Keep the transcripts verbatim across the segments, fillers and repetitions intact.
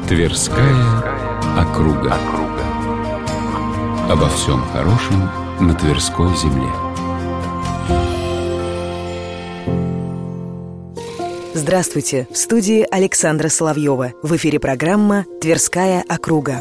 Тверская округа. Обо всем хорошем на Тверской земле. Здравствуйте! В студии Александра Соловьева. В эфире программа «Тверская округа».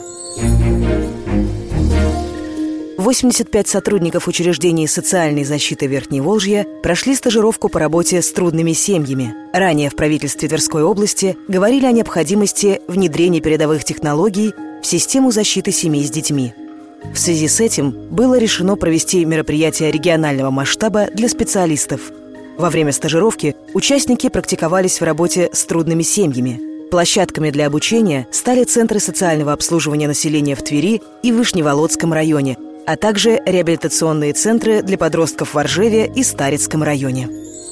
восемьдесят пять сотрудников учреждений социальной защиты Верхневолжья прошли стажировку по работе с трудными семьями. Ранее в правительстве Тверской области говорили о необходимости внедрения передовых технологий в систему защиты семей с детьми. В связи с этим было решено провести мероприятие регионального масштаба для специалистов. Во время стажировки участники практиковались в работе с трудными семьями. Площадками для обучения стали центры социального обслуживания населения в Твери и Вышневолодском районе, а также реабилитационные центры для подростков в Оржеве и Старицком районе.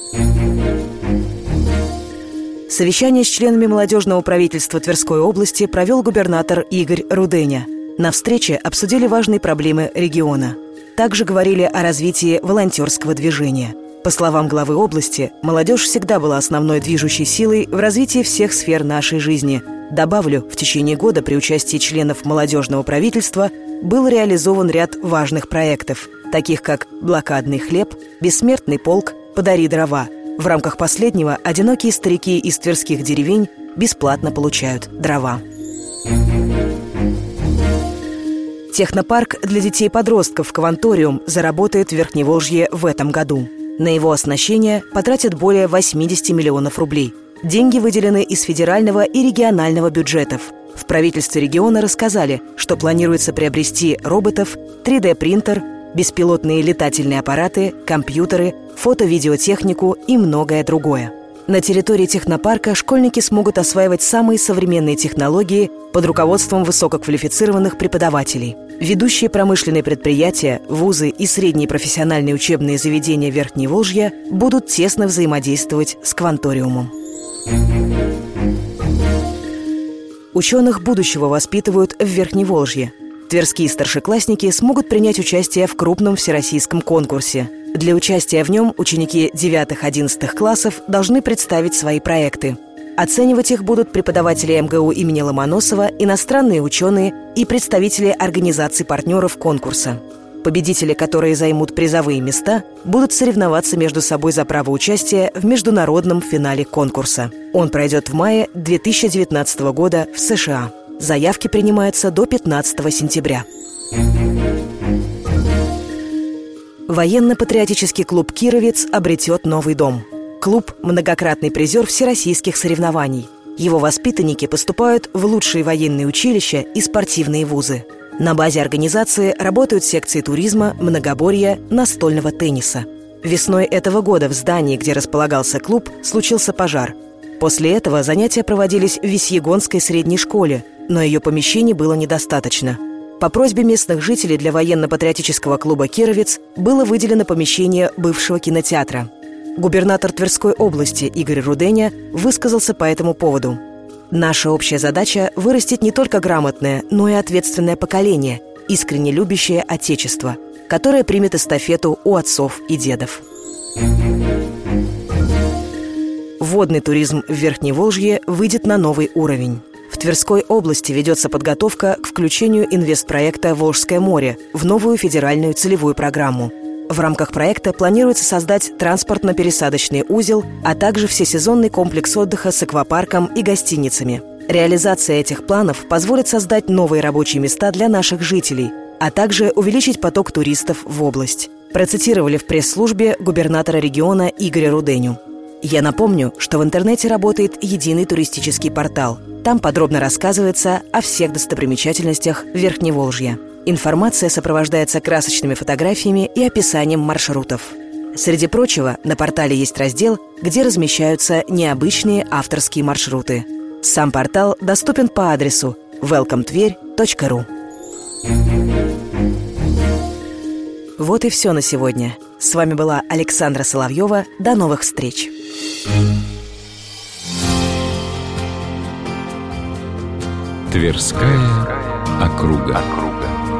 Совещание с членами молодежного правительства Тверской области провел губернатор Игорь Руденя. На встрече обсудили важные проблемы региона. Также говорили о развитии волонтерского движения. По словам главы области, молодежь всегда была основной движущей силой в развитии всех сфер нашей жизни. Добавлю, в течение года при участии членов молодежного правительства был реализован ряд важных проектов, таких как «Блокадный хлеб», «Бессмертный полк», «Подари дрова». В рамках последнего одинокие старики из тверских деревень бесплатно получают дрова. Технопарк для детей-подростков «Кванториум» заработает в Верхневолжье в этом году. На его оснащение потратят более восемьдесят миллионов рублей. Деньги выделены из федерального и регионального бюджетов. В правительстве региона рассказали, что планируется приобрести роботов, три дэ принтер, беспилотные летательные аппараты, компьютеры, фото-видеотехнику и многое другое. На территории технопарка школьники смогут осваивать самые современные технологии под руководством высококвалифицированных преподавателей. Ведущие промышленные предприятия, вузы и средние профессиональные учебные заведения Верхневолжья будут тесно взаимодействовать с «Кванториумом». Ученых будущего воспитывают в Верхневолжье. Тверские старшеклассники смогут принять участие в крупном всероссийском конкурсе. Для участия в нем ученики девятых-одиннадцатых классов должны представить свои проекты. Оценивать их будут преподаватели эм гэ у имени Ломоносова, иностранные ученые и представители организаций-партнеров конкурса. Победители, которые займут призовые места, будут соревноваться между собой за право участия в международном финале конкурса. Он пройдет в мае две тысячи девятнадцатого года в эс ша а. Заявки принимаются до пятнадцатого сентября. Военно-патриотический клуб «Кировец» обретет новый дом. Клуб – многократный призер всероссийских соревнований. Его воспитанники поступают в лучшие военные училища и спортивные вузы. На базе организации работают секции туризма, многоборья, настольного тенниса. Весной этого года в здании, где располагался клуб, случился пожар. После этого занятия проводились в Весьегонской средней школе, но ее помещений было недостаточно. По просьбе местных жителей для военно-патриотического клуба «Кировец» было выделено помещение бывшего кинотеатра. Губернатор Тверской области Игорь Руденя высказался по этому поводу. «Наша общая задача – вырастить не только грамотное, но и ответственное поколение, искренне любящее Отечество, которое примет эстафету у отцов и дедов». Водный туризм в Верхневолжье выйдет на новый уровень. В Тверской области ведется подготовка к включению инвестпроекта «Волжское море» в новую федеральную целевую программу. В рамках проекта планируется создать транспортно-пересадочный узел, а также всесезонный комплекс отдыха с аквапарком и гостиницами. Реализация этих планов позволит создать новые рабочие места для наших жителей, а также увеличить поток туристов в область. Процитировали в пресс-службе губернатора региона Игоря Руденю. Я напомню, что в интернете работает единый туристический портал. Там подробно рассказывается о всех достопримечательностях Верхневолжья. Информация сопровождается красочными фотографиями и описанием маршрутов. Среди прочего, на портале есть раздел, где размещаются необычные авторские маршруты. Сам портал доступен по адресу велком тверь точка ру. Вот и все на сегодня. С вами была Александра Соловьева. До новых встреч! Тверская округа.